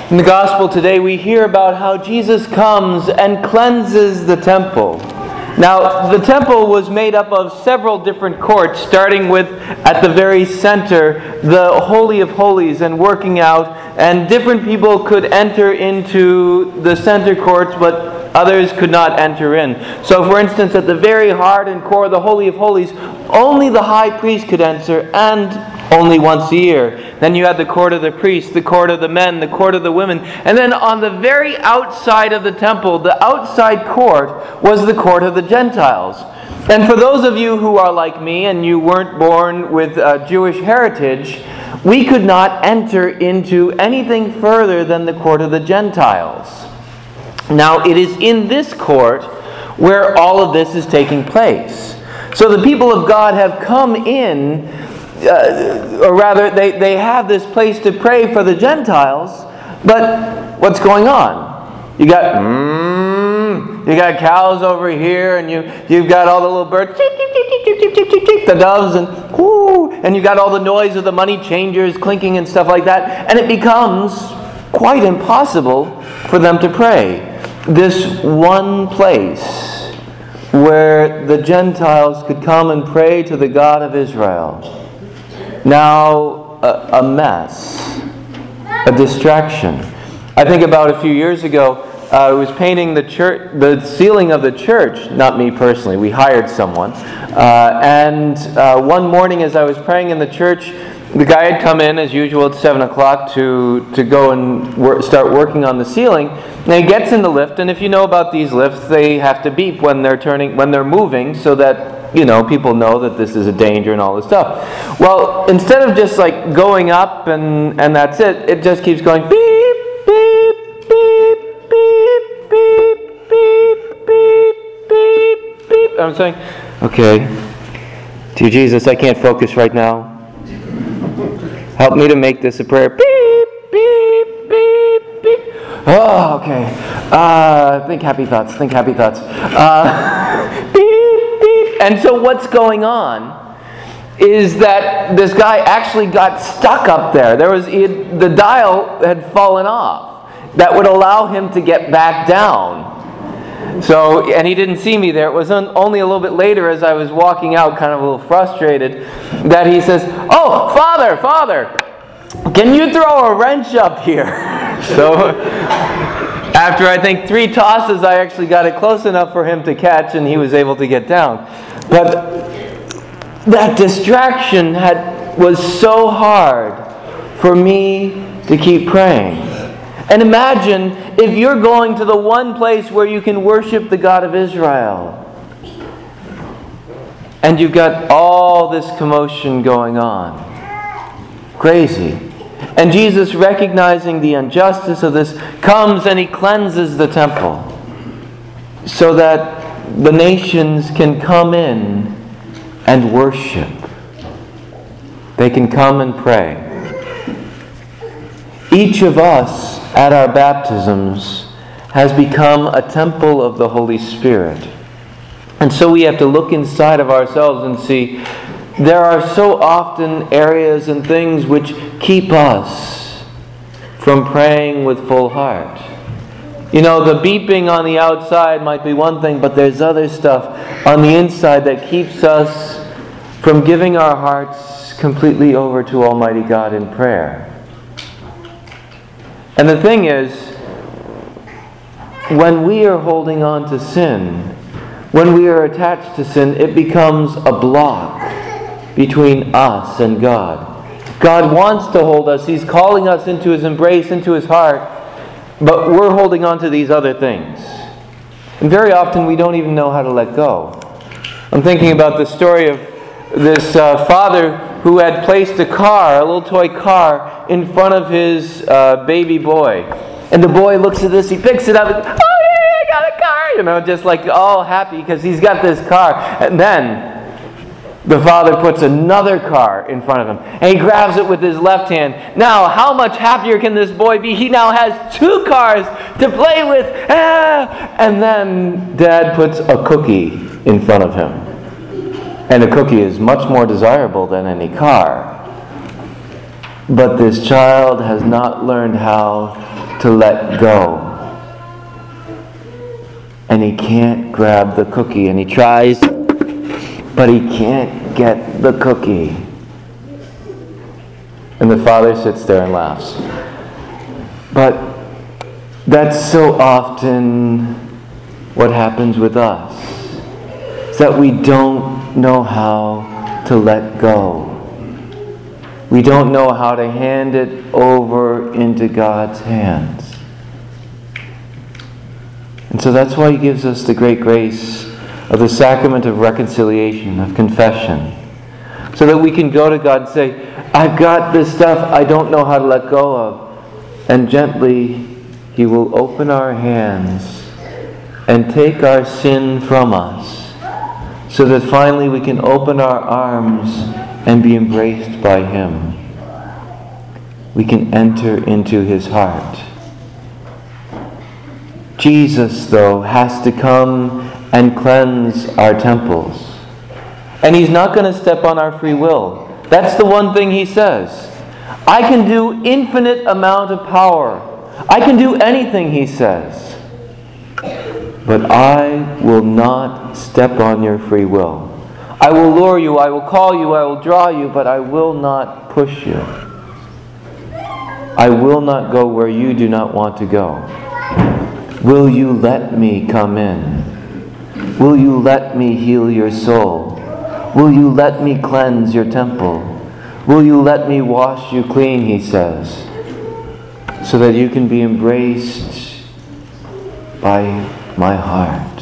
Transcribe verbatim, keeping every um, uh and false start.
In the gospel today, we hear about how Jesus comes and cleanses the temple. Now, the temple was made up of several different courts, starting with, at the very center, the Holy of Holies and working out, and different people could enter into the center courts, but others could not enter in. So, for instance, at the very heart and core of the Holy of Holies, only the high priest could enter, and only once a year. Then you had the court of the priests, the court of the men, the court of the women. And then on the very outside of the temple, the outside court, was the court of the Gentiles. And for those of you who are like me and you weren't born with uh, Jewish heritage, we could not enter into anything further than the court of the Gentiles. Now, it is in this court where all of this is taking place. So the people of God have come in, uh, or rather, they, they have this place to pray for the Gentiles, but what's going on? You got, mm, you got cows over here, and you, you've got all the little birds, the doves, and whoo, and you got all the noise of the money changers clinking and stuff like that, and it becomes quite impossible for them to pray. This one place where the Gentiles could come and pray to the God of Israel. Now, a, a mess, a distraction. I think about a few years ago, uh, I was painting the church, the ceiling of the church. Not me personally. We hired someone. Uh, and uh, one morning, as I was praying in the church, the guy had come in as usual at seven o'clock to to go and wor- start working on the ceiling. And he gets in the lift, and if you know about these lifts, they have to beep when they're turning, when they're moving, so that, you know, people know that this is a danger and all this stuff. Well, instead of just like going up and and that's it, it just keeps going beep, beep, beep, beep, beep, beep, beep, beep, beep. I'm saying, okay, dear Jesus, I can't focus right now. Help me to make this a prayer. Beep, beep, beep, beep. Oh, okay. Uh, think happy thoughts. Think happy thoughts. Uh, beep, beep. And so what's going on is that this guy actually got stuck up there. There was he had, the dial had fallen off that would allow him to get back down. So, and he didn't see me there. It was un, only a little bit later, as I was walking out, kind of a little frustrated, that he says, "Oh, Father, Father, can you throw a wrench up here?" So, after I think three tosses, I actually got it close enough for him to catch, and he was able to get down. But that distraction had was so hard for me to keep praying. And imagine if you're going to the one place where you can worship the God of Israel, and you've got all this commotion going on. Crazy. And Jesus, recognizing the injustice of this, comes and He cleanses the temple so that the nations can come in and worship. They can come and pray. Each of us at our baptisms has become a temple of the Holy Spirit. And so we have to look inside of ourselves and see there are so often areas and things which keep us from praying with full heart. You know, the beeping on the outside might be one thing, but there's other stuff on the inside that keeps us from giving our hearts completely over to Almighty God in prayer. And the thing is, when we are holding on to sin, when we are attached to sin, it becomes a block between us and God. God wants to hold us. He's calling us into His embrace, into His heart, but we're holding on to these other things. And very often we don't even know how to let go. I'm thinking about the story of this uh, father who had placed a car, a little toy car, in front of his uh, baby boy. And the boy looks at this, he picks it up, and, oh yeah, I got a car! You know, just like all happy because he's got this car. And then the father puts another car in front of him, and he grabs it with his left hand. Now, how much happier can this boy be? He now has two cars to play with. Ah! And then Dad puts a cookie in front of him. And a cookie is much more desirable than any car. But this child has not learned how to let go. And he can't grab the cookie. And he tries, but he can't get the cookie. And the father sits there and laughs. But that's so often what happens with us. Is that we don't know how to let go. We don't know how to hand it over into God's hands. And so that's why he gives us the great grace of the sacrament of reconciliation, of confession. So that we can go to God and say, I've got this stuff I don't know how to let go of. And gently he will open our hands and take our sin from us. So that finally we can open our arms and be embraced by him. We can enter into his heart. Jesus, though, has to come and cleanse our temples. And he's not going to step on our free will. That's the one thing he says. I can do infinite amount of power. I can do anything, he says. But I will not step on your free will. I will lure you, I will call you, I will draw you, but I will not push you. I will not go where you do not want to go. Will you let me come in? Will you let me heal your soul? Will you let me cleanse your temple? Will you let me wash you clean, he says, so that you can be embraced by my heart?